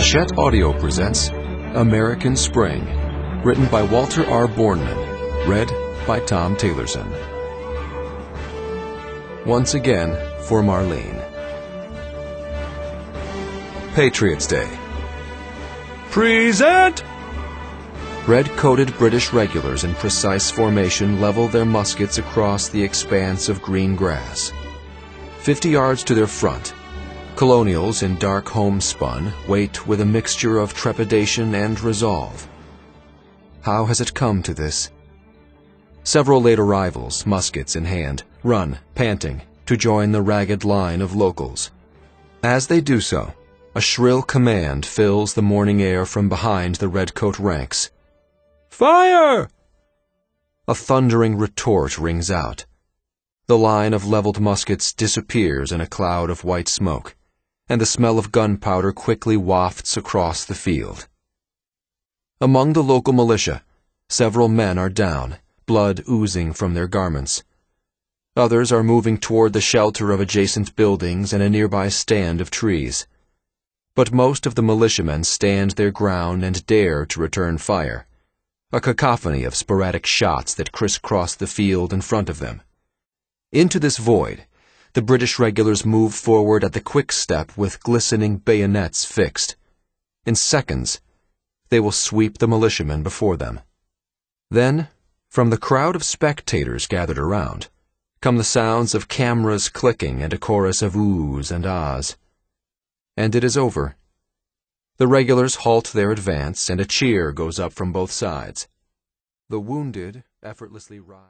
Hachette Audio presents American Spring, written by Walter R. Borneman, read by Tom Taylorson. Once again, for Marlene. Patriots' Day. Present! Red-coated British regulars in precise formation level their muskets across the expanse of green grass. 50 yards to their front, colonials in dark homespun wait with a mixture of trepidation and resolve. How has it come to this? Several late arrivals, muskets in hand, run, panting, to join the ragged line of locals. As they do so, a shrill command fills the morning air from behind the redcoat ranks. Fire! A thundering retort rings out. The line of leveled muskets disappears in a cloud of white smoke, and the smell of gunpowder quickly wafts across the field. Among the local militia, several men are down, blood oozing from their garments. Others are moving toward the shelter of adjacent buildings and a nearby stand of trees. But most of the militiamen stand their ground and dare to return fire, a cacophony of sporadic shots that crisscross the field in front of them. Into this void, the British regulars move forward at the quick step with glistening bayonets fixed. In seconds, they will sweep the militiamen before them. Then, from the crowd of spectators gathered around, come the sounds of cameras clicking and a chorus of oohs and ahs. And it is over. The regulars halt their advance, and a cheer goes up from both sides. The wounded effortlessly rise.